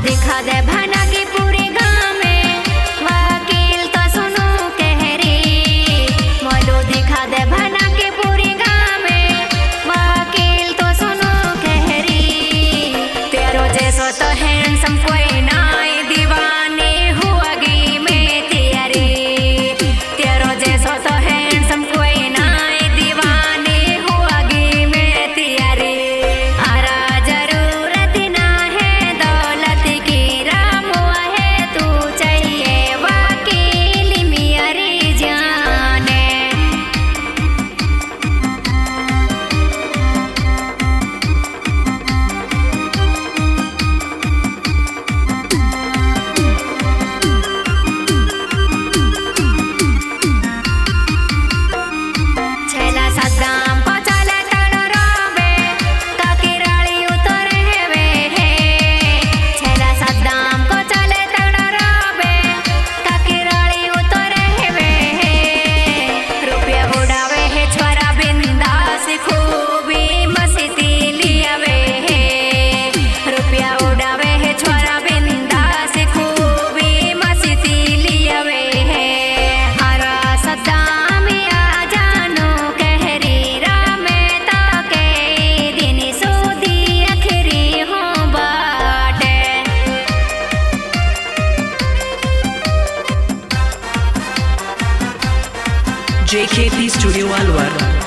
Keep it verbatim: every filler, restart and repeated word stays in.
दिखा दे भना की पूरे गाँव में वकील तो सुनो कह रे। मोलो दिखा दे भना की पूरे गाँव में वकील तो सुनो कह रे। तेरो जैसो तो हैंडसम कोई ना दीवाने हुआगी में तेरे। तेरो जैसो तो हैंडसम कोई ना दीवाने हुआगी में तेरे। आरा जरूरत ना है दौलत की रामुआ है तू चाहिए वकील मेरी जाने। छेला सद्दाम को चले तड़ो रोबे ताकि राली उतरे हेवे हे। छेला सद्दाम को चले तड़ो रोबे ताकि राली उतरे हेवे हे। रुपया उड़ावे है छोरा बिंदास खूबी मस्ती लियावे हे। रुपया उड़ावे है छोरा बिंदास खूबी मस्ती लियावे हे। आरा सद्दाम आ जानो कहरी रामे ताके दिन सोदी अखरी हो बाटे। J K T Studio Alwar.